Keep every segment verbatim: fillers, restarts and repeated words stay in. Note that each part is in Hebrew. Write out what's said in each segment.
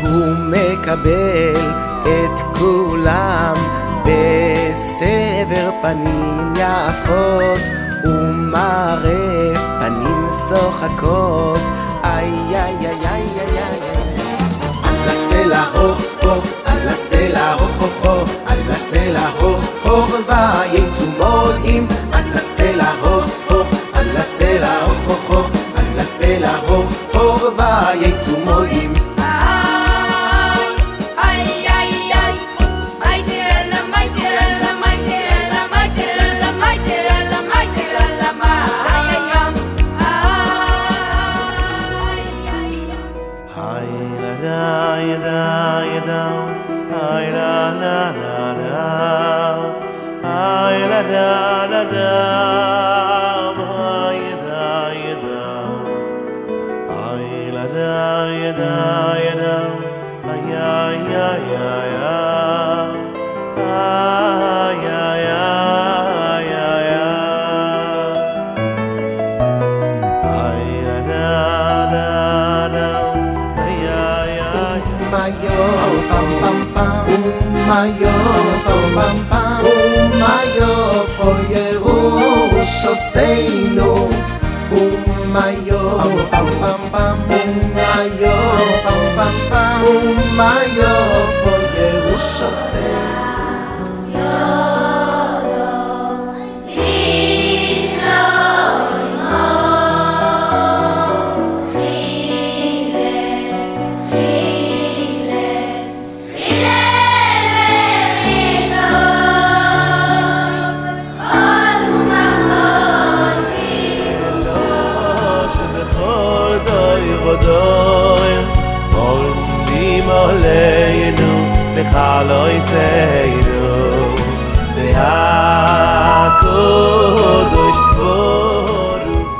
הוא מקבל את כולם בסבר פנים יפות, הוא מראה פנים שוחקות. איי איי איי איי איי איי על הסלע הוך הוך, על הסלע הוך הוך הוך, על הסלע הוך הוך ויצאו מולאים. על הסלע הוך הוך, על הסלע הוך הוך הוך, על הסלע הוך הוך ויצאו מולאים. Mayo pam pam pam, Mayo for Yerushoseinu. Mayo pam pam pam, Mayo pam pam pam, Mayo for Yerushoseinu. Chalo Yiseiru V'HaKadosh Baruch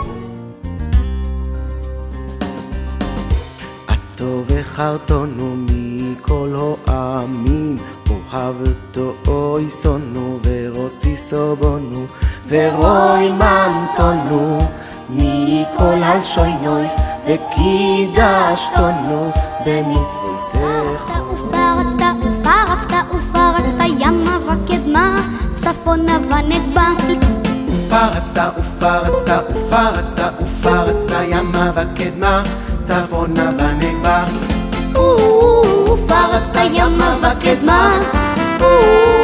הטוב וחרתנו מכל העמים, אוהבתו אוי שונאו ורוצי סובונו ורוי מנתנו מכל הלשוינויס וקידשתנו במצווי סכו. ופרצת ופרצת ופרצת ימה וקדמה צפונה ונגבה. ופרצת ופרצת ופרצת ופרצת ימה וקדמה צפונה ונגבה. ופרצת ימה וקדמה